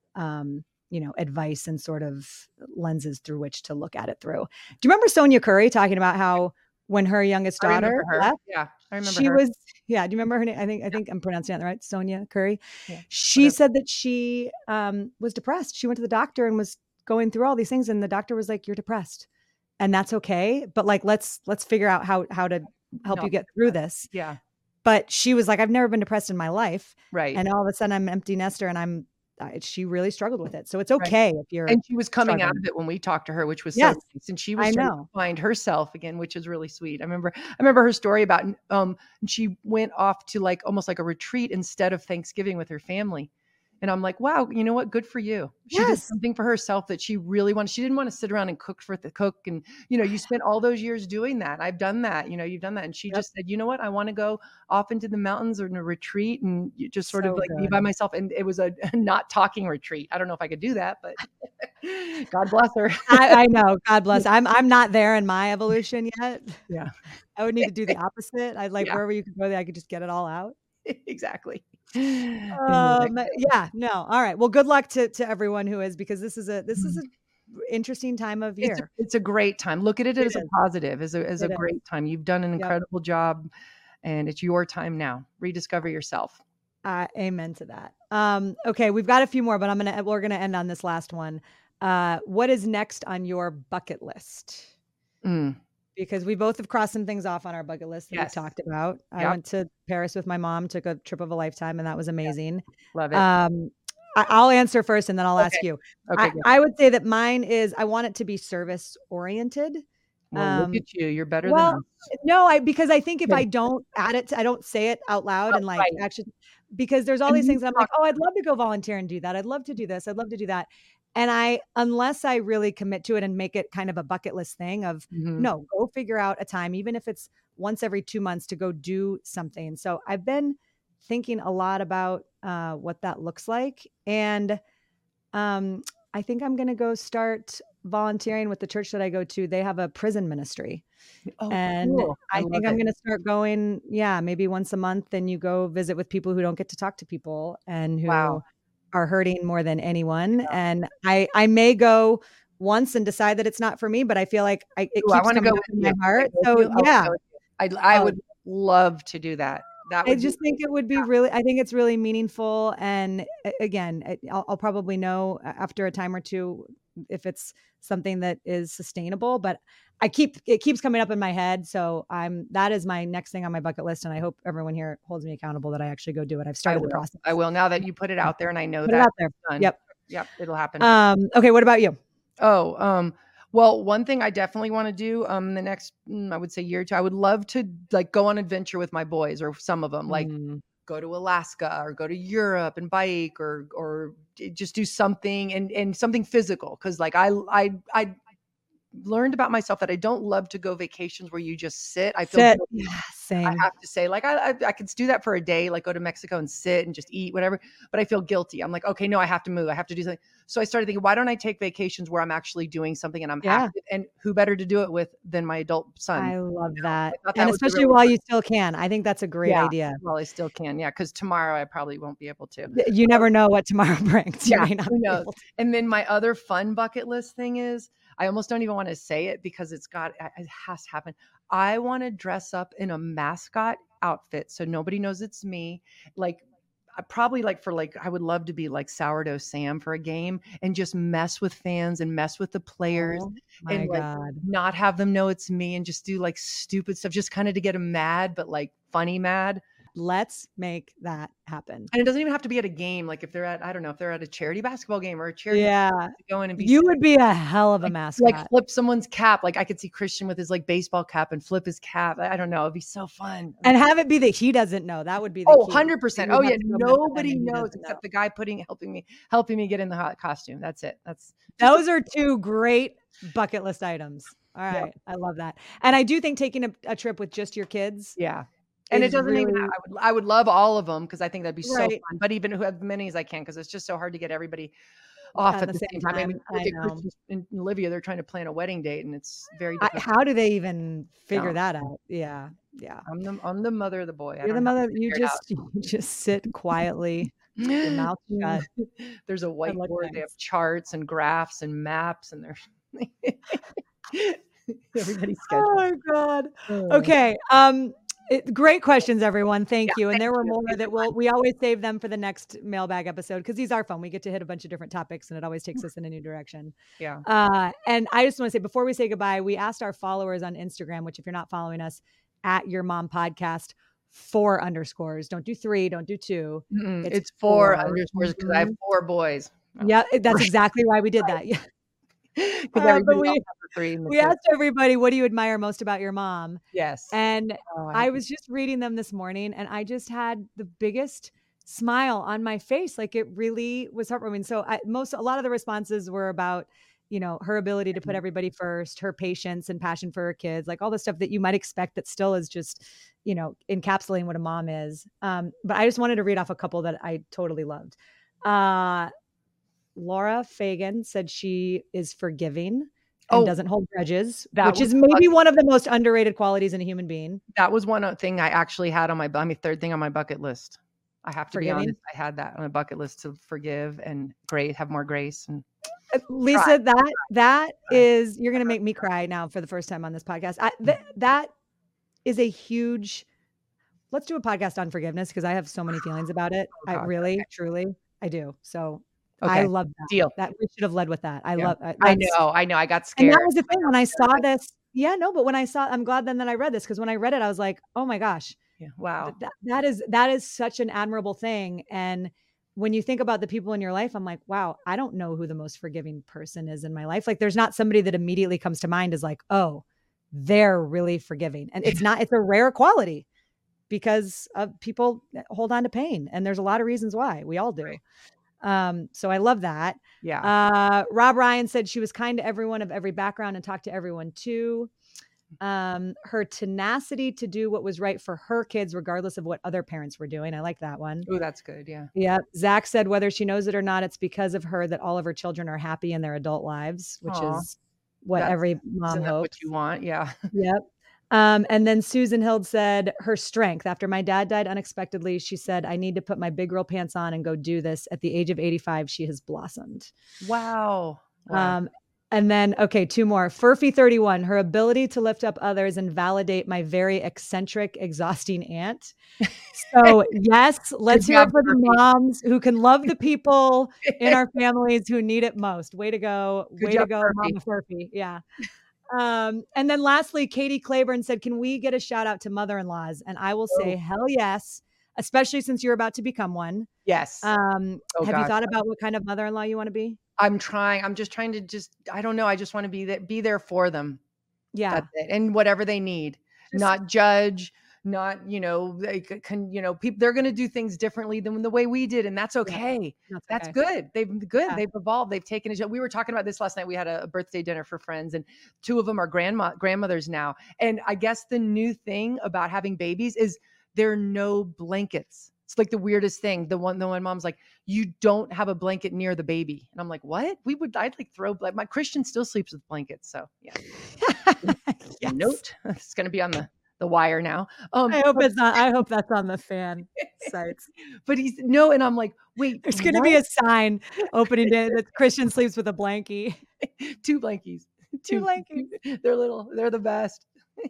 advice and sort of lenses through which to look at it through. Do you remember Sonia Curry talking about how when her youngest daughter left? Yeah, I remember she her. Do you remember her name? I think I'm pronouncing that right. Sonia Curry. Yeah, she said that she was depressed. She went to the doctor and was going through all these things. And the doctor was like, you're depressed, and that's okay. But like, let's figure out how to help you get through this. Yeah. But she was like, I've never been depressed in my life. Right. And all of a sudden I'm an empty nester, and she really struggled with it. So it's okay if you're. And she was coming out of it when we talked to her, which was so nice. And she was trying to find herself again, which is really sweet. I remember her story about, she went off to like, almost like a retreat instead of Thanksgiving with her family. And I'm like, wow, you know what? Good for you. She did something for herself that she really wanted. She didn't want to sit around and cook for the cook. And, you spent all those years doing that. I've done that. You've done that. And she just said, you know what? I want to go off into the mountains or in a retreat and just sort of like be by myself. And it was a not talking retreat. I don't know if I could do that, but God bless her. I know. God bless. I'm not there in my evolution yet. Yeah. I would need to do the opposite. I'd like wherever you could go there, I could just get it all out. Exactly. All right. Well, good luck to everyone who is, because this is a interesting time of year. It's a great time. Look at it as a positive, as a great time. You've done an incredible job, and it's your time now. Rediscover yourself. Amen to that. Okay. We've got a few more, but we're going to end on this last one. What is next on your bucket list? Because we both have crossed some things off on our bucket list that we've talked about. I went to Paris with my mom, took a trip of a lifetime, and that was amazing. Love it. I'll answer first and then I'll ask you. Okay, I would say that mine is, I want it to be service oriented. Well, look at you. You're better than us. No, because I think if I don't add it, I don't say it out loud and like actually, because there's all these things that I'm like, oh, I'd love to go volunteer and do that. I'd love to do this. I'd love to do that. And unless I really commit to it and make it kind of a bucket list thing of no, go figure out a time, even if it's once every 2 months, to go do something. So I've been thinking a lot about what that looks like. And I think I'm going to go start volunteering with the church that I go to. They have a prison ministry. And cool. I think I'm going to start going, maybe once a month, and you go visit with people who don't get to talk to people and who are hurting more than anyone. And I may go once and decide that it's not for me, but I feel like it keeps coming up in my heart. So I would love to do that. I just think it would be I think it's really meaningful. And again, I'll probably know after a time or two if it's something that is sustainable, but it keeps coming up in my head. So that is my next thing on my bucket list. And I hope everyone here holds me accountable that I actually go do it. I've started the process. I will, now that you put it out there, and I know put it out there. Yep. It'll happen. Okay. What about you? Well, one thing I definitely want to do the next, I would say year or two, I would love to like go on adventure with my boys, or some of them, like go to Alaska or go to Europe and bike or just do something and something physical. Cause like I learned about myself that I don't love to go vacations where you just sit. I feel same. I have to say, like, I could do that for a day, like go to Mexico and sit and just eat whatever, but I feel guilty. I'm like, okay, no, I have to move. I have to do something. So I started thinking, why don't I take vacations where I'm actually doing something and I'm active, and who better to do it with than my adult son? I love that. And especially while you still can. I think that's a great idea. Well, I still can. Yeah. Cause tomorrow I probably won't be able to. You never know what tomorrow brings. You may not who knows? And then my other fun bucket list thing is, I almost don't even want to say it because it has to happen. I want to dress up in a mascot outfit so nobody knows it's me. Like probably I would love to be like Sourdough Sam for a game and just mess with fans and mess with the players and not have them know it's me and just do like stupid stuff, just kind of to get them mad, but like funny mad. Let's make that happen. And it doesn't even have to be at a game. Like if they're at, I don't know, if they're at a charity basketball game or a charity, go in and be. You would be a hell of a mascot. Like flip someone's cap. Like I could see Christian with his like baseball cap and flip his cap. I don't know. It'd be so fun. And have it be that he doesn't know. That would be the key. 100%. Oh yeah. Nobody knows except the guy helping me get in the hot costume. That's it. Those are two great bucket list items. All right. Yeah. I love that. And I do think taking a trip with just your kids. Yeah. And it doesn't even, I would love all of them because I think that'd be so fun, but even who as many as I can, because it's just so hard to get everybody off at the same time. I mean, Christian and Olivia, they're trying to plan a wedding date and it's very difficult. How do they even figure that out? Yeah. Yeah. I'm the mother of the boy. You're the mother. You just sit quietly, your mouth shut. There's a whiteboard. They have charts and graphs and maps and they're everybody's scheduled. Oh my God. Okay. Great questions, everyone. Thank you. And there were more that we always save them for the next mailbag episode because these are fun. We get to hit a bunch of different topics and it always takes us in a new direction. Yeah. And I just want to say, before we say goodbye, we asked our followers on Instagram, which if you're not following us, at Your Mom Podcast, 4 underscores. Don't do 3, don't do 2. It's 4 underscores because I have 4 boys. Yeah, that's exactly why we did that. Yeah. We asked everybody, what do you admire most about your mom? Yes. And I was just reading them this morning and I just had the biggest smile on my face. Like it really was heartwarming. So a lot of the responses were about, her ability to put everybody first, her patience and passion for her kids, like all the stuff that you might expect that still is just, encapsulating what a mom is. But I just wanted to read off a couple that I totally loved. Laura Fagan said she is forgiving and doesn't hold grudges, which is maybe one of the most underrated qualities in a human being. That was one thing I actually had on my third thing on my bucket list. I have to be honest. I had that on my bucket list to forgive and have more grace. And Lisa, that is, you're going to make me cry now for the first time on this podcast. That is a huge, let's do a podcast on forgiveness because I have so many feelings about it. I really, truly, I do. So I love that. Deal. That we should have led with that. I Yeah. love. I know. I got scared. And that was the thing when I saw this. Yeah, no, but when I saw, I'm glad then that I read this because when I read it, I was like, oh my gosh, Yeah. Wow. that is such an admirable thing. And when you think about the people in your life, I'm like, wow, I don't know who the most forgiving person is in my life. Like, there's not somebody that immediately comes to mind as like, oh, they're really forgiving, and it's a rare quality. Because people hold on to pain, and there's a lot of reasons why. We all do. Right. So I love that. Yeah. Rob Ryan said she was kind to everyone of every background and talked to everyone too. Her tenacity to do what was right for her kids, regardless of what other parents were doing. I like that one. Oh, that's good. Yeah. Yeah. Zach said whether she knows it or not, it's because of her that all of her children are happy in their adult lives, which is what every mom hopes. What you want. Yeah. Yep. And then Susan Hild said her strength after my dad died unexpectedly. She said, I need to put my big girl pants on and go do this. At the age of 85, she has blossomed. Wow. And then, okay, two more. Furphy 31, her ability to lift up others and validate my very eccentric, exhausting aunt. So yes, let's hear it for the moms who can love the people in our families who need it most. Way to go. Way to go, Mama Furphy. Yeah. And then lastly, Katie Claiborne said, can we get a shout out to mother-in-laws? And I will say, hell yes, especially since you're about to become one. Yes. Have you thought about what kind of mother-in-law you want to be? I'm trying. I'm just trying to I don't know. I just want to be there for them. Yeah. That's it. And whatever they need, not judge, not, they can, people, they're going to do things differently than the way we did. And that's okay. Yeah, that's good. They've evolved. They've taken it. We were talking about this last night. We had a birthday dinner for friends, and two of them are grandmothers now. And I guess the new thing about having babies is there are no blankets. It's like the weirdest thing. The one mom's like, you don't have a blanket near the baby. And I'm like, what? I'd like throw, like my Christian still sleeps with blankets. So yeah. Yes. Note. It's going to be on the wire now. I hope it's not. I hope that's on the fan sites. But and I'm like, wait, there's going to be a sign opening day that Christian sleeps with a blankie. Two blankies. Two blankies. They're little. They're the best.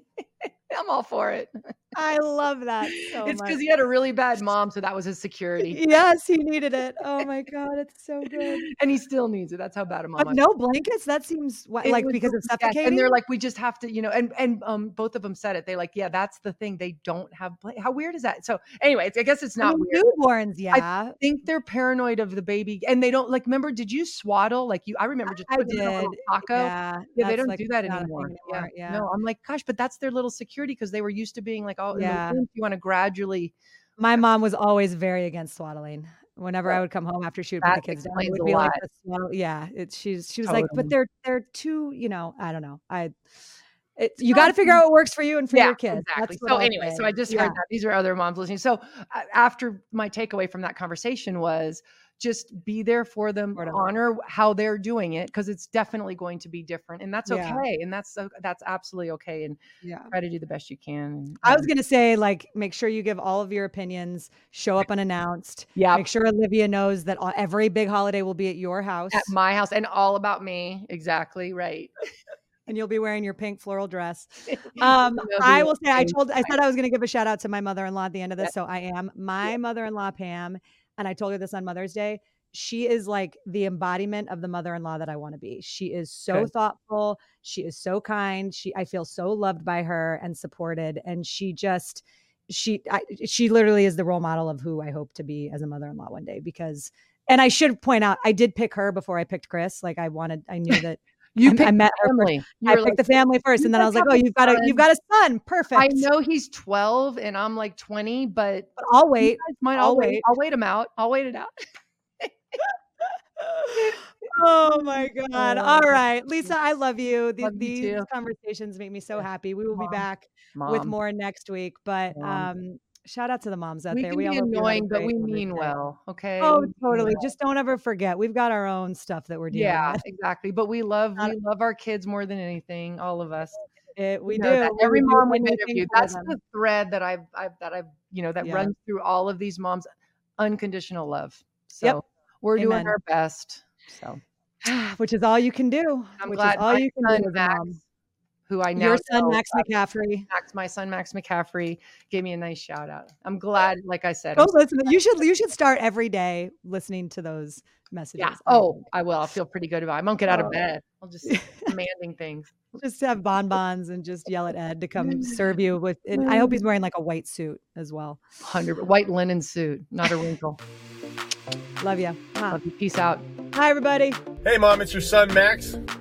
I'm all for it. I love that so much. It's because much. he had a really bad mom, so that was his security. Yes, he needed it. Oh my God, it's so good. And he still needs it. That's how bad a mom. But no blankets? That seems like because of suffocating? And they're like, we just have to, and both of them said it. They like, yeah, that's the thing. They don't have How weird is that? So anyway, I guess it's not weird. Newborns, yeah. I think they're paranoid of the baby, and they don't remember, did you swaddle? I remember just putting it on a little taco. Yeah, they don't do that anymore. Yeah. No, I'm like, gosh, but that's their little security because they were used to being like, oh, yeah. You want to gradually. My mom was always very against swaddling. Whenever I would come home after she would put the kids down, it would be like the swaddle. Yeah, she was like, but they're too, I don't know. You got to figure out what works for you and for your kids. Exactly. So anyway, so I just heard that these are other moms listening. So after my takeaway from that conversation was just be there for them, honor how they're doing it, because it's definitely going to be different, and that's okay. And that's absolutely okay. And try to do the best you can. I was going to say, make sure you give all of your opinions, show up unannounced. Yeah. Make sure Olivia knows that every big holiday will be at your house. At my house, and all about me. Exactly. Right. And you'll be wearing your pink floral dress. I will say, I said I was going to give a shout out to my mother-in-law at the end of this. So I am. My mother-in-law, Pam, and I told her this on Mother's Day, she is like the embodiment of the mother-in-law that I want to be. She is so thoughtful. She is so kind. I feel so loved by her and supported. And she literally is the role model of who I hope to be as a mother-in-law one day, and I should point out, I did pick her before I picked Chris. I knew that. I met her. I picked the family first, and then I was like, "Oh, you've got a son, perfect." I know he's 12, and I'm like 20, but I'll wait. I'll wait. I'll wait him out. I'll wait it out. Oh my God! All right, Lisa, I love you. These conversations make me so happy. We will be back with more next week, but shout out to the moms out there. We can be annoying, but we mean well. Okay. Oh, totally. Just don't ever forget. We've got our own stuff that we're dealing with. Yeah, exactly. But we love our kids more than anything. All of us. We do. Every mom we interview. That's the thread that I've that runs through all of these moms. Unconditional love. So we're doing our best. So, which is all you can do. I'm glad all you can do, Max, who I now Your son, know, Max McCaffrey. my son, Max McCaffrey, gave me a nice shout out. I'm glad, like I said. Go listen. You should start every day listening to those messages. Yeah. Oh, I will. I'll feel pretty good about it. I won't get out of bed. I'll just commanding things. Just have bonbons and just yell at Ed to come serve you with. And I hope he's wearing like a white suit as well. 100 white linen suit, not a wrinkle. Love you. Love you. Peace out. Hi, everybody. Hey, Mom, it's your son, Max.